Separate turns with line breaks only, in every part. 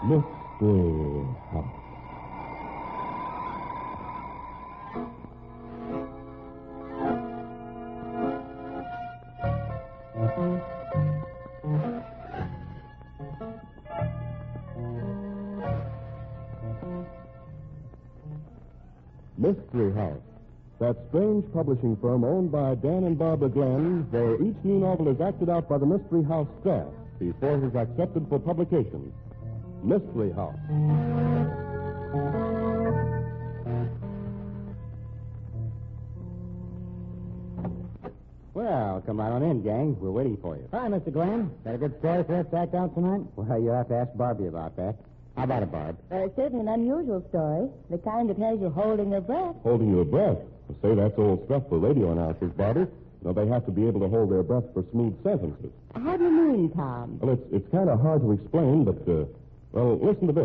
Mystery House. Mystery House. That strange publishing firm owned by Dan and Barbara Glenn, where each new novel is acted out by the Mystery House staff before it is accepted for publication. Mystery House.
Well, come right on in, gang. We're waiting for you.
Hi, Mr. Glenn. Got a good story for us to act out tonight?
Well, you'll have to ask Barbie about that. How about it, Barb?
Certainly an unusual story. The kind that has you holding your breath.
Holding your breath. Say, that's old stuff for radio announcers, Barbie. Now, they have to be able to hold their breath for smooth sentences.
How do you mean, Tom?
Well, it's kind of hard to explain, but, well, listen to this.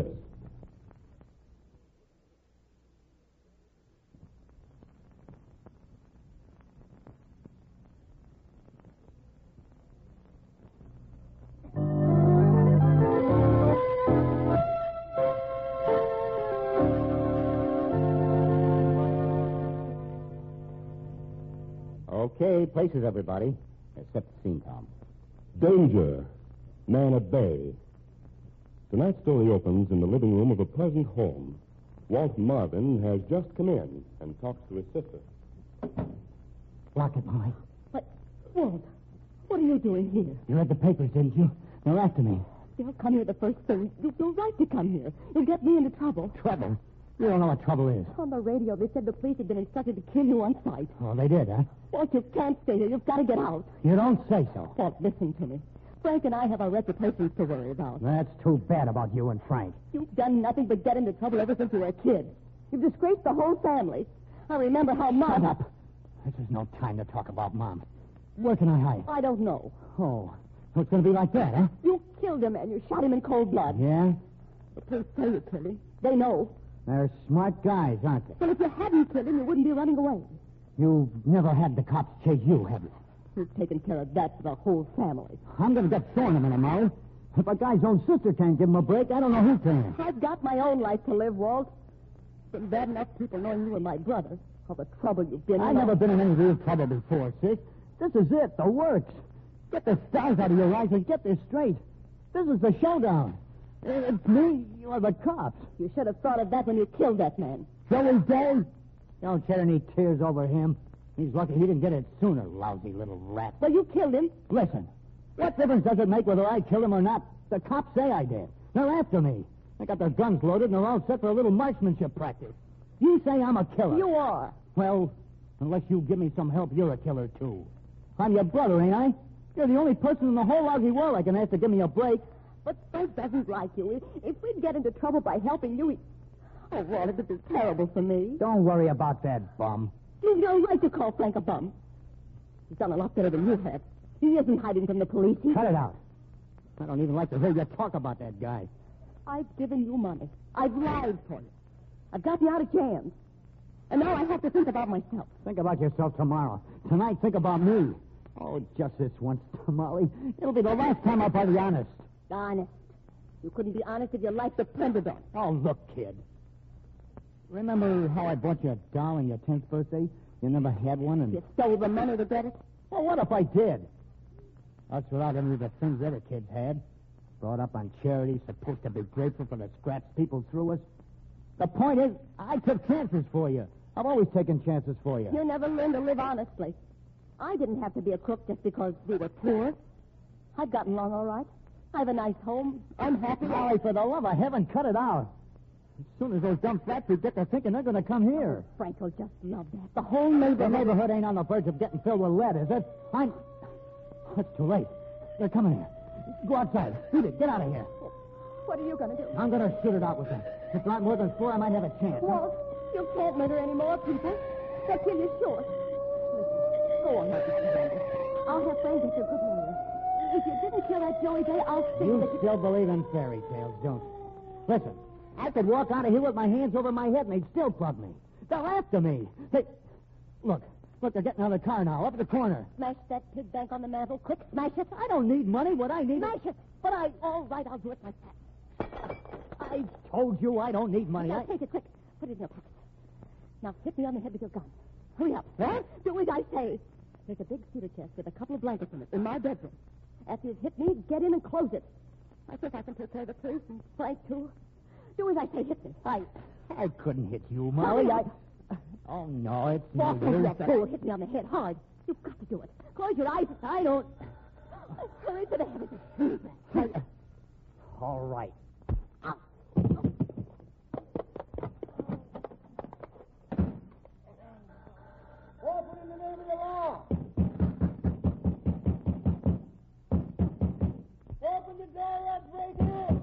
Okay, places, everybody. Except the scene, Tom.
Danger. Man at bay. Tonight's story opens in the living room of a pleasant home. Walt Marvin has just come in and talks to his sister.
Lock it, Molly.
What? Walt, what are you doing here?
You read the papers, didn't you? They're after me.
They'll come here the first thing. You've no right to come here. You'll get me into trouble.
Trouble? You don't know what trouble is.
On the radio, they said the police had been instructed to kill you on sight.
Oh, they did, huh?
Walt, you can't stay here. You've got to get out.
You don't say so.
Walt, listen to me. Frank and I have our reputations to worry about.
That's too bad about you and Frank.
You've done nothing but get into trouble ever since you were a kid. You've disgraced the whole family. I remember how Mom...
Shut up. This is no time to talk about Mom. Where can I hide?
I don't know.
Oh, so it's going to be like that, huh?
You killed a man. You shot him in cold blood.
Yeah?
The police say you killed him. They know.
They're smart guys, aren't they?
Well, if you hadn't killed him, you wouldn't be running away.
You've never had the cops chase you, have you?
You've taken care of that for the whole family.
I'm going to get thrown in a minute, Molly. If a guy's own sister can't give him a break, I don't know who can.
I've got my own life to live, Walt. It's been bad enough people knowing you were my brother. All the trouble you've been in.
I've never been in any real trouble before, sis. This is it, the works. Get the stars out of your eyes and get this straight. This is the showdown. It's me, or the cops.
You should have thought of that when you killed that man.
Joey Day? Don't shed any tears over him. He's lucky he didn't get it sooner, lousy little rat.
Well, you killed him.
Listen, what difference does it make whether I killed him or not? The cops say I did. They're after me. They got their guns loaded and they're all set for a little marksmanship practice. You say I'm a killer.
You are.
Well, unless you give me some help, you're a killer, too. I'm your brother, ain't I? You're the only person in the whole lousy world I can ask to give me a break.
But Frank doesn't like you. If we'd get into trouble by helping you, Oh, Walt, it would be terrible for me.
Don't worry about that, bum.
You've no right to call Frank a bum. He's done a lot better than you have. He isn't hiding from the police.
Cut it out. I don't even like to hear you talk about that guy.
I've given you money. I've lied for you. I've got you out of jams. And now I have to think about myself.
Think about yourself tomorrow. Tonight, think about me. Oh, just this once, Molly. It'll be the last time I'll be honest.
Honest? You couldn't be honest if your life depended on it.
Oh, look, kid. Remember how I bought you a doll on your 10th birthday? You never had one, and...
You stole the money to get it?
Well, what if I did? Us without any of the things other kids had. Brought up on charity, supposed to be grateful for the scraps people threw us. The point is, I took chances for you. I've always taken chances for you.
You never learned to live honestly. I didn't have to be a crook just because we were poor. I've gotten along all right. I have a nice home. I'm happy.
Molly, for the love of heaven, cut it out. As soon as those dumb flatfeet get to thinking they're going to come here.
Frank will just love that. The whole neighborhood...
The neighborhood ain't on the verge of getting filled with lead, is it? It's too late. They're coming here. Go outside. Beat it. Get out of here.
What are you going to do?
I'm going to shoot it out with them. If not more than 4, I might have a chance.
Walt, you can't murder any more people. They'll kill you short. Listen, go on, Mr. Randall. I'll have Frank get you a good lawyer. If you didn't kill that Joey Day, I'll see
you
that you...
still believe in fairy tales, don't you? Listen, I could walk out of here with my hands over my head and they'd still plug me. They're after me. Look, they're getting out of the car now, up at the corner.
Smash that pig bank on the mantel. Quick, smash it.
I don't need money. What I need
Smash it. But all right, I'll do it like that.
I told you I don't need money.
Now, take it quick. Put it in your pocket. Now, hit me on the head with your gun. Hurry up. Huh? Do as I say. There's a big cedar chest with a couple of blankets in it in my bedroom. After you've hit me, get in and close it. I think I can take care of the police and Frank, too. Do as I say. Hit me.
I couldn't hit you, Molly. Oh, no, it's no
Walk over
use.
that fool. Hit me on the head hard. You've got to do it. Close your eyes. I don't. Hurry to the heavens.
All right.
Open in the name of the law. Open the door, let's break in.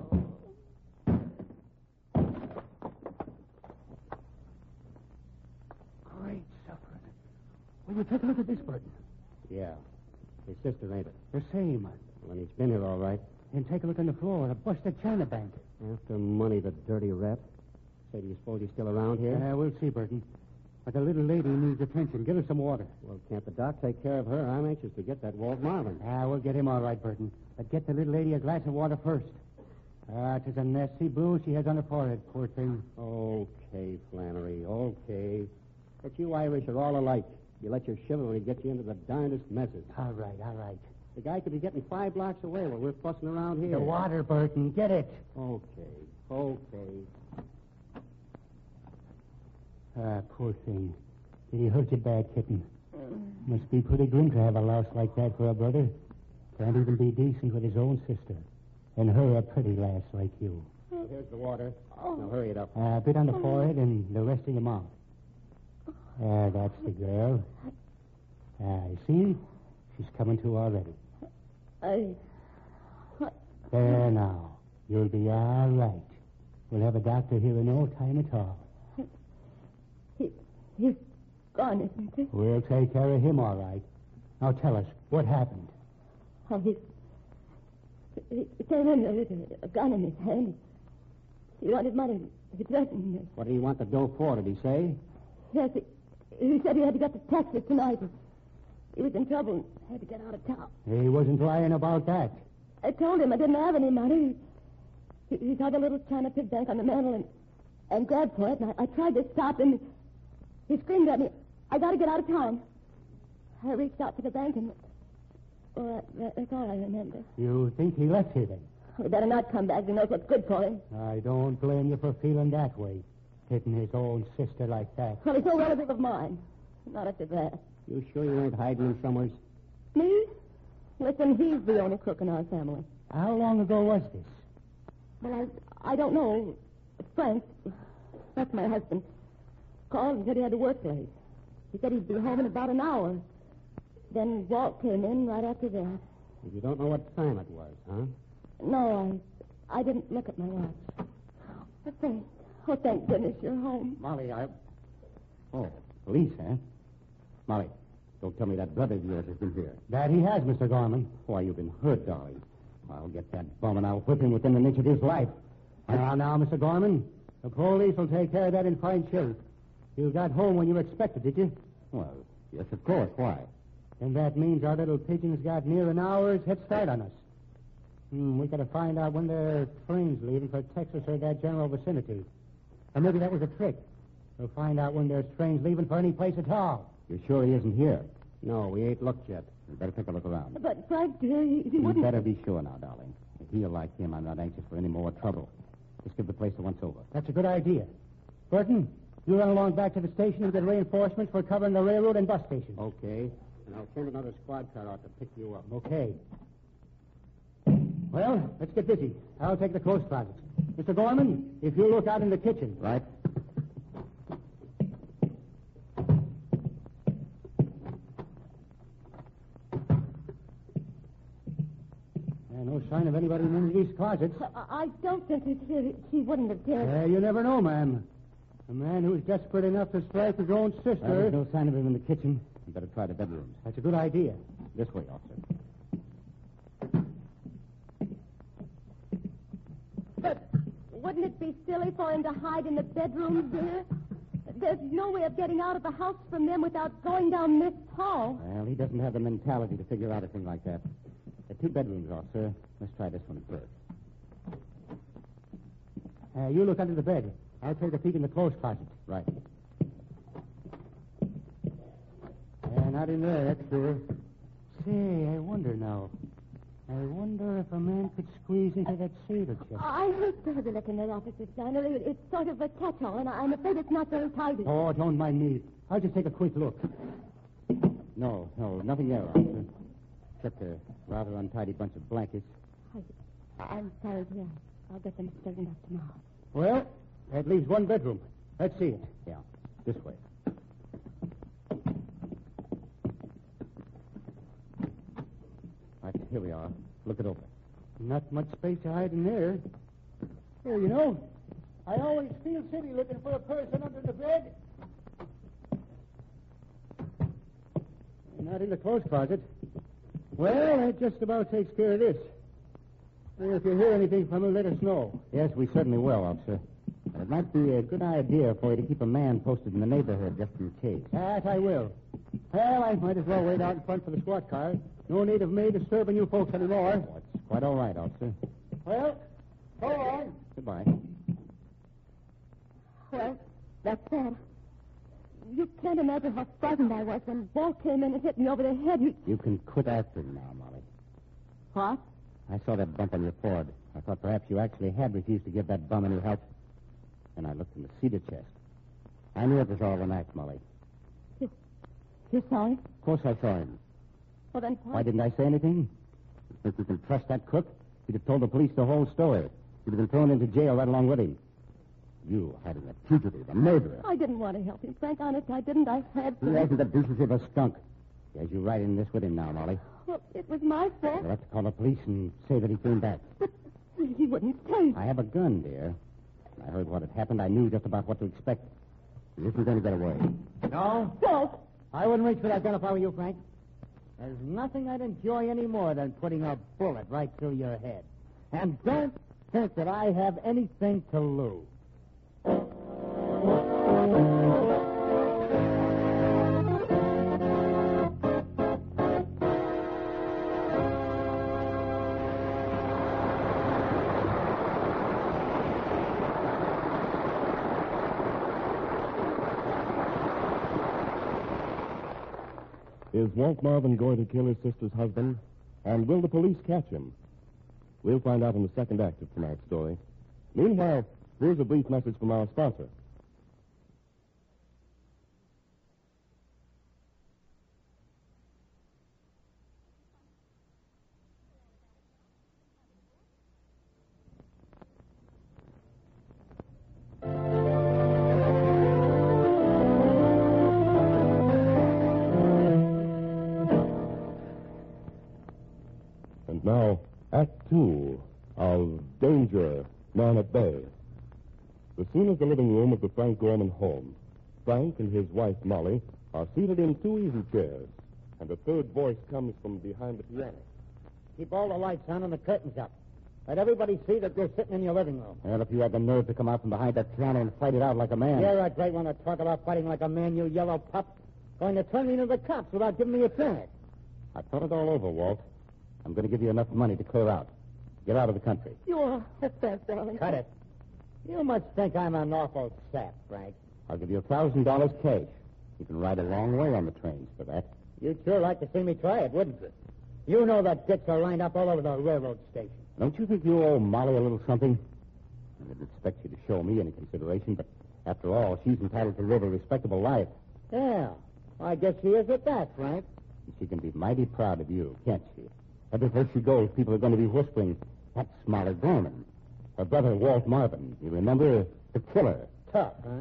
Great suffering. Will you take a look at this, Burton?
Yeah. His sister, ain't it?
The same.
Well, he's been here all right.
And take a look on the floor. A busted China bank.
After money, the dirty rat. Say, do you suppose he's still around here?
We'll see, Burton. But the little lady needs attention. Give her some water.
Well, can't the doc take care of her? I'm anxious to get that Walt Marvin.
We'll get him all right, Burton. But get the little lady a glass of water first. It is a nasty bruise she has on her forehead, poor thing.
Okay, Flannery, okay. But you Irish are all alike. You let your chivalry get you into the darndest messes.
All right.
The guy could be getting 5 blocks away while we're fussing around here.
The water, Burton. Get it.
Okay.
Poor thing. Did he hurt you bad, kitten? Must be pretty grim to have a loss like that for a brother. Can't even be decent with his own sister. And her a pretty lass like you.
Here's the water. Now hurry it up.
A bit on the forehead and the rest in your mouth. That's the girl. You see? She's coming to already. There now. You'll be all right. We'll have a doctor here in no time at all.
He's gone, isn't he?
We'll take care of him all right. Now tell us, what happened?
Oh, he came in with a gun in his hand. He wanted money. He threatened me.
What did he want the dough for, did he say?
Yes, he said he had to get to Texas tonight. He was in trouble and had to get out of town.
He wasn't lying about that.
I told him I didn't have any money. He saw the little China pig bank on the mantel and grabbed for it, and I tried to stop him. He screamed at me, I got to get out of town. I reached out for the bank and... Well, that's all I remember.
You think he left here then?
We better not come back. He knows what's good for him.
I don't blame you for feeling that way. Hitting his own sister like that.
Well, he's no relative of mine. Not after that.
You sure you ain't hiding him somewhere?
Me? Listen, he's the only crook in our family.
How long ago was this?
Well, I don't know. Frank, that's my husband, called and said he had to work late. He said he'd be home in about an hour. Then Walt came in right after that.
You don't know what time it was, huh?
No, I didn't look at my watch. Thank goodness you're home.
Molly, Oh, police, huh? Molly, don't tell me that brother of yours has been here.
That he has, Mr. Gorman.
Why, you've been hurt, darling. I'll get that bum and I'll whip him within an inch of his life.
Now, Mr. Gorman, the police will take care of that in fine shape. You got home when you expected, did you?
Well, yes, of course. Why?
And that means our little pigeon's got near an hour's head start on us. We got to find out when their train's leaving for Texas or that general vicinity. Or maybe that was a trick. We'll find out when there's trains leaving for any place at all.
You're sure he isn't here? No, we ain't looked yet. We better take a look around.
But, Frank, dear, he
You
wouldn't...
better be sure now, darling. If he'll like him, I'm not anxious for any more trouble. Just give the place a once-over.
That's a good idea. Burton, you run along back to the station and get reinforcements for covering the railroad and bus station.
Okay. And I'll send another squad car out to pick you up.
Okay. Well, let's get busy. I'll take the clothes closet. Mr. Gorman, if you look out in the kitchen.
Right.
No sign of anybody in any of these closets.
I don't think he's here. He wouldn't have dared.
You never know, ma'am. A man who's desperate enough to strike his own sister.
There's no sign of him in the kitchen. You better try the bedrooms.
That's a good idea.
This way, officer.
But wouldn't it be silly for him to hide in the bedroom, dear? There's no way of getting out of the house from them without going down this hall.
Well, he doesn't have the mentality to figure out a thing like that. There are 2 bedrooms, officer. Let's try this one first.
You look under the bed. I'll take a peek in the clothes closet.
Right.
Not in there, that's sure. Say, I wonder now. I wonder if a man could squeeze into that sailor chest.
I hate to have you look in there, Officer Flannery. It's sort of a catch-all, and I'm afraid it's not very tidy.
Oh, don't mind me. I'll just take a quick look.
No, nothing there, officer. Except a rather untidy bunch of blankets.
I'm sorry, dear. I'll get them straightened up tomorrow.
Well, that leaves one bedroom. Let's see it.
Yeah, this way. Right, here we are. Look it over.
Not much space to hide in there.
Here, you know, I always feel silly looking for a person under the bed.
Not in the clothes closet. Well, that just about takes care of this. Well, if you hear anything from him, let us know.
Yes, we certainly will, officer. It might be a good idea for you to keep a man posted in the neighborhood just in case.
That I will. Well, I might as well wait out in front for the squad car. No need of me disturbing you folks anymore.
Oh, it's quite all right, officer.
Well, so long.
Goodbye.
Well, that's sad. You can't imagine how frightened I was when Walt came in and hit me over the head.
You can quit acting now, Molly.
What?
I saw that bump on your forehead. I thought perhaps you actually had refused to give that bum any help. And I looked in the cedar chest. I knew it was all an act, Molly.
You saw him?
Of course I saw him.
Well, then what?
Why didn't I say anything? If you can trust that crook, you'd have told the police the whole story. You'd have been thrown into jail right along with him. You hiding a fugitive, a murderer.
I didn't want to help him, Frank. Honest, I didn't. I had to.
He hasn't the decency of a skunk. As you right in this with him now, Molly.
Well, it was my fault.
You'll have to call the police and say that he came back.
But he wouldn't say.
I have a gun, dear. When I heard what had happened, I knew just about what to expect. He isn't going to get away.
No?
Walt!
I wouldn't reach for that gun if I were you, Frank. There's nothing I'd enjoy any more than putting a bullet right through your head. And don't think that I have anything to lose.
Is Walt Marvin going to kill his sister's husband? And will the police catch him? We'll find out in the second act of tonight's story. Meanwhile, here's a brief message from our sponsor. And now, Act Two of Danger, Man at Bay. The scene is the living room of the Frank Gorman home. Frank and his wife, Molly, are seated in two easy chairs, and a third voice comes from behind the piano.
Keep all the lights on and the curtains up. Let everybody see that you're sitting in your living room.
Well, if you had the nerve to come out from behind that piano and fight it out like a man.
You're a great one to talk about fighting like a man, you yellow pup. Going to turn me into the cops without giving me a chance.
I've thought it all over, Walt. I'm going to give you enough money to clear out. Get out of the country.
You're a best, darling.
Cut it. You must think I'm an awful sap, Frank.
I'll give you $1,000 cash. You can ride a long way on the trains for that.
You'd sure like to see me try it, wouldn't you? You know that dicks are lined up all over the railroad station.
Don't you think you owe Molly a little something? I didn't expect you to show me any consideration, but after all, she's entitled to live a respectable life.
Yeah, I guess she is at that, Frank.
And she can be mighty proud of you, can't she? Everywhere she goes, people are going to be whispering, that's Molly Gorman. Her brother, Walt Marvin. You remember? The killer.
Tough, huh?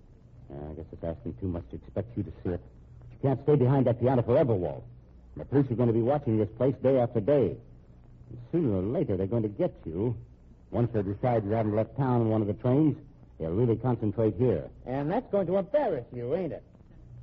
I guess it's asking too much to expect you to see it. You can't stay behind that piano forever, Walt. And the police are going to be watching this place day after day. And sooner or later, they're going to get you. Once they decide you haven't left town on one of the trains, they'll really concentrate here.
And that's going to embarrass you, ain't it?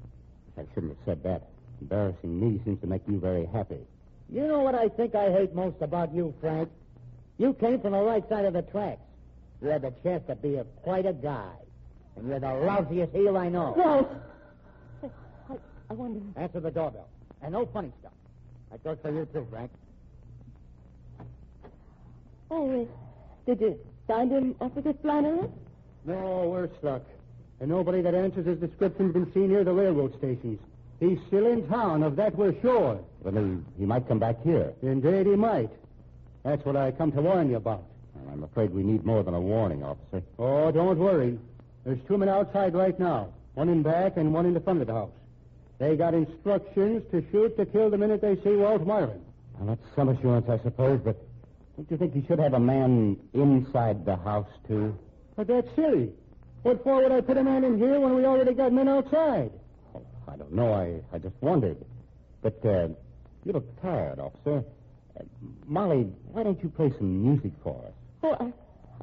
I shouldn't have said that. Embarrassing me seems to make you very happy.
You know what I think I hate most about you, Frank? You came from the right side of the tracks. You had the chance to be quite a guy. And you're the lousiest heel I know.
Walt! I wonder.
Answer the doorbell. And no funny stuff. That goes for you, too, Frank.
Oh, did you Find him, Officer Flannery?
No, we're stuck. And nobody that answers his description's been seen near the railroad stations. He's still in town, of that we're sure.
Then he might come back here.
Indeed, he might. That's what I come to warn you about.
Well, I'm afraid we need more than a warning, officer.
Oh, don't worry. There's 2 men outside right now. One in back and one in the front of the house. They got instructions to shoot to kill the minute they see Walt Marvin.
Well, that's some assurance, I suppose, but don't you think you should have a man inside the house, too?
But that's silly. What for would I put a man in here when we already got men outside?
Oh, I don't know. I just wondered. But you look tired, officer. Molly, why don't you play some music for us?
Oh,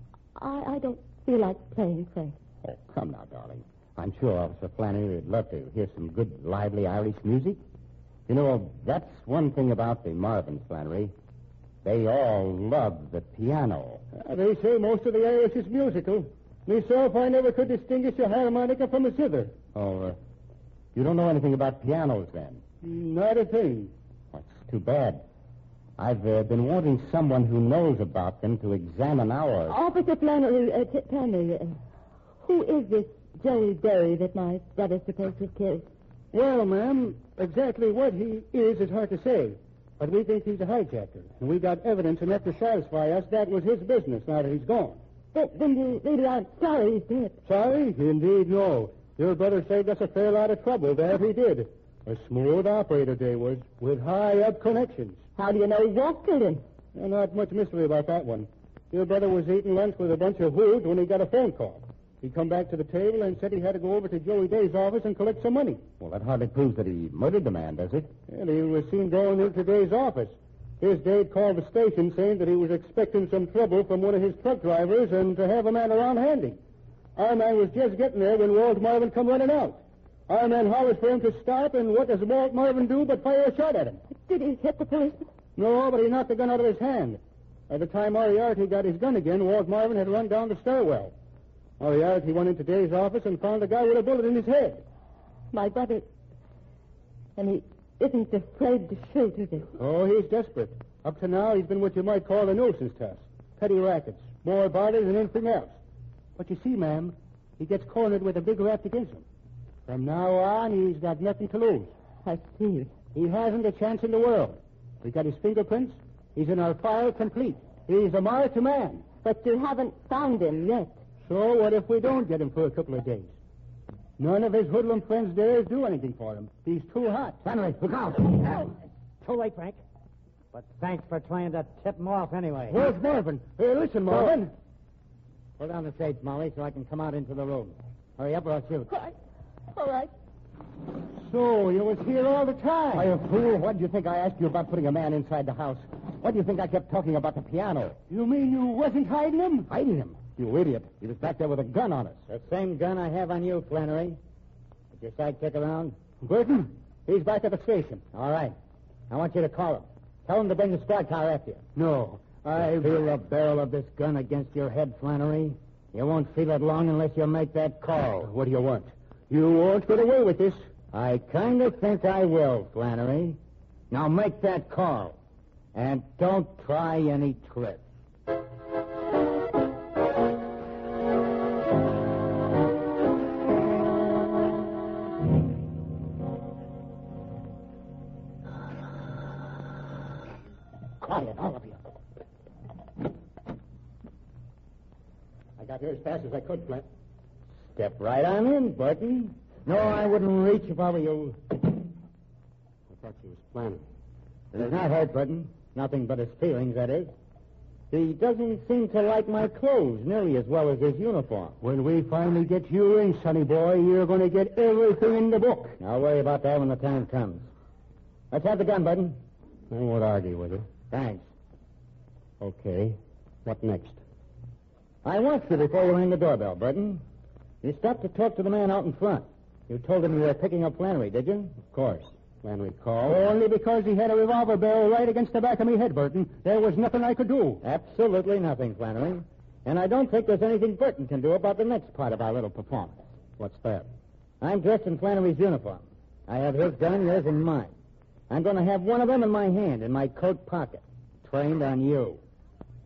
I don't feel like playing, Frank.
Oh, come now, darling. I'm sure Officer Flannery would love to hear some good, lively Irish music. You know, that's one thing about the Marvins, Flannery. They all love the piano.
They say most of the Irish is musical. Myself, I never could distinguish a harmonica from a zither.
Oh, you don't know anything about pianos, then?
Not a thing.
That's too bad. I've been wanting someone who knows about them to examine ours.
Officer Flannery, tell me, who is this Joey Berry that my brother's supposed to have killed?
Well, ma'am, exactly what he is hard to say. But we think he's a hijacker. And we got evidence enough to satisfy us that was his business now that he's gone.
But then you really aren't sorry he's dead.
Sorry? Indeed, no. Your brother saved us a fair lot of trouble, that he did. A smooth operator, they was, with high-up connections.
How do you know Walt killed him?
Not much mystery about that one. Your brother was eating lunch with a bunch of hoods when he got a phone call. He come back to the table and said he had to go over to Joey Day's office and collect some money.
Well, that hardly proves that he murdered the man, does it?
And he was seen going into Day's office. His Dade called the station saying that he was expecting some trouble from one of his truck drivers and to have a man around handy. Our man was just getting there when Walt Marvin come running out. Our man hollered for him to stop, and what does Walt Marvin do but fire a shot at him?
Did he hit the policeman?
No, but he knocked the gun out of his hand. By the time Moriarty got his gun again, Walt Marvin had run down the stairwell. Moriarty went into Day's office and found the guy with a bullet in his head.
My brother... And he isn't afraid to shoot, is he?
Oh, he's desperate. Up to now, he's been what you might call a nuisance to us. Petty rackets. More about it than anything else. But you see, ma'am, he gets cornered with a big rap against him. From now on, he's got nothing to lose.
I see.
He hasn't a chance in the world. We got his fingerprints. He's in our file complete. He's a marked man.
But you haven't found him yet.
So what if we don't get him for a couple of days? None of his hoodlum friends dares do anything for him. He's too hot.
Flannery, look out. Too late, Frank. But thanks for trying to tip him off anyway.
Where's Marvin? Hey, listen, Marvin.
Pull down the shades, Molly, so I can come out into the room. Hurry up or I'll shoot.
All right.
So, you was here all the time.
Why, you fool, what do you think I asked you about putting a man inside the house? What do you think I kept talking about the piano?
You mean you wasn't hiding him?
Hiding him? You idiot. He was back there with a gun on us.
The same gun I have on you, Flannery. Is your sidekick around?
Burton, he's back at the station.
All right. I want you to call him. Tell him to bring the squad car after you.
No,
I feel the barrel of this gun against your head, Flannery. You won't feel it long unless you make that call.
What do you want? You won't get away with this.
I kind of think I will, Flannery. Now make that call. And don't try any tricks.
Quiet, all of you.
I got here as fast as I could, Flint.
Step right on in, Burton. No, I wouldn't reach if I were you.
I thought she was planning.
It is not hurt, Burton. Nothing but his feelings, that is. He doesn't seem to like my clothes nearly as well as his uniform.
When we finally get you in, sonny boy, you're going to get everything in the book.
I'll worry about that when the time comes. Let's have the gun, Burton.
I won't argue with you.
Thanks.
Okay. What next?
I watched you before you rang the doorbell, Burton. You stopped to talk to the man out in front. You told him you were picking up Flannery, did you?
Of course. Flannery called. Only because he had a revolver barrel right against the back of me head, Burton. There was nothing I could do.
Absolutely nothing, Flannery. And I don't think there's anything Burton can do about the next part of our little performance.
What's that?
I'm dressed in Flannery's uniform. I have his gun, yours, and mine. I'm going to have one of them in my hand, in my coat pocket. Trained on you.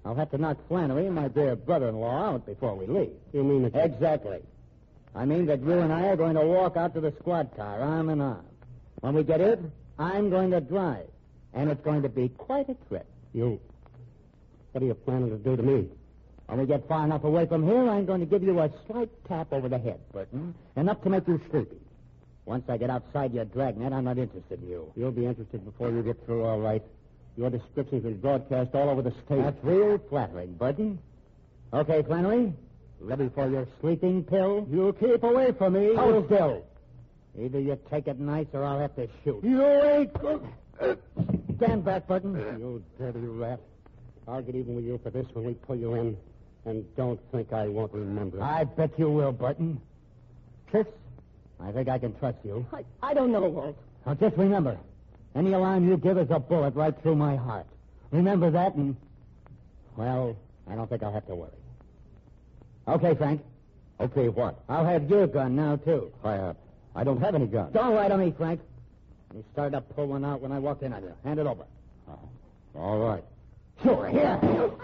I'll have to knock Flannery and my dear brother-in-law out before we leave.
You mean that...
Exactly. I mean that you and I are going to walk out to the squad car, arm in arm. When we get in, I'm going to drive. And it's going to be quite a trip.
What are you planning to do to me?
When we get far enough away from here, I'm going to give you a slight tap over the head, Burton. Enough to make you sleepy. Once I get outside your dragnet, I'm not interested in you.
You'll be interested before you get through, all right. Your description's been broadcast all over the state.
That's real flattering, Burton. Okay, Flannery? Ready for your sleeping pill?
You keep away from me.
Hold still. Either you take it nice or I'll have to shoot.
You ain't...
Stand back, Burton.
You dirty rat. I'll get even with you for this when we pull you in. And don't think I won't remember.
I bet you will, Burton. Tris, I think I can trust you.
I don't know, Walt.
Now, just remember, any alarm you give is a bullet right through my heart. Remember that and, well, I don't think I'll have to worry. Okay, Frank.
Okay, what?
I'll have your gun now, too.
I don't have any gun.
Don't lie to me, Frank. You started to pull one out when I walked in on you. Hand it over.
All right.
Sure, here.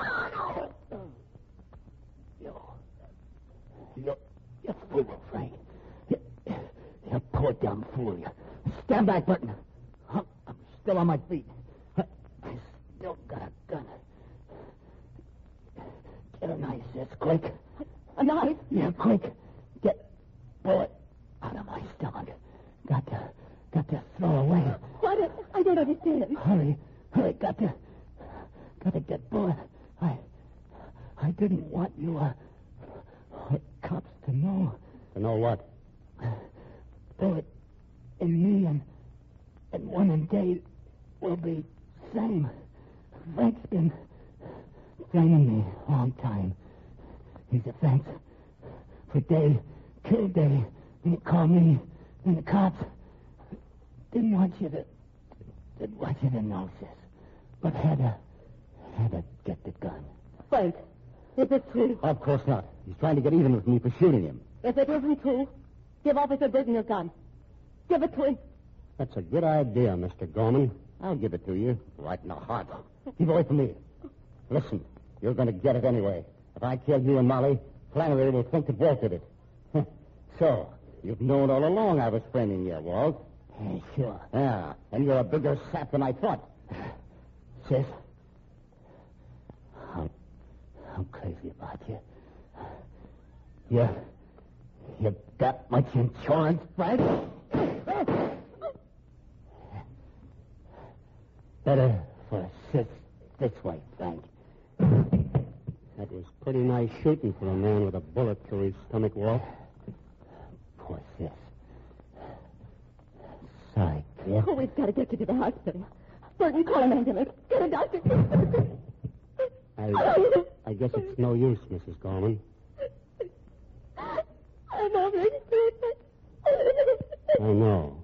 You fool, Frank. You poor dumb fool. You stand back, Burton. I'm still on my feet. I still got a gun. Get a knife, sis, quick.
A knife?
Yeah, quick. Get bullet out of my stomach. Got to throw away.
What? I don't understand.
Hurry. Got to get bullet. I didn't want you, cops to know.
To know what?
Bullet in me and one in Dave will be same. Frank's been framing me a long time. He's a thanks for Dave. Killed Dave. Didn't call me. And the cops didn't want you to know, sis. But had to get the gun.
Frank, is it true?
Of course not. He's trying to get even with me for shooting him.
If it isn't true, give Officer Burton your gun. Give it to him.
That's a good idea, Mr. Gorman.
I'll give it to you. Right in the heart. Keep away from me. Listen, you're going to get it anyway. If I kill you and Molly, Flannery will think that Walt did it. So, you've known all along I was framing you, Walt. Sure. Yeah, and you're a bigger sap than I thought. Sis, I'm crazy about you. You got much insurance, Frank? Better for a sis this way, Frank.
That was pretty nice shooting for a man with a bullet through his stomach, Walt.
Poor sis. Sorry, kid.
Oh, we've got to get you to the hospital. Burton, call an ambulance. Get a doctor.
I guess it's no use, Mrs. Gorman.
I'm already stupid.
I know.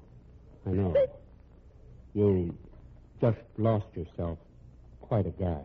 You just lost yourself quite a guy.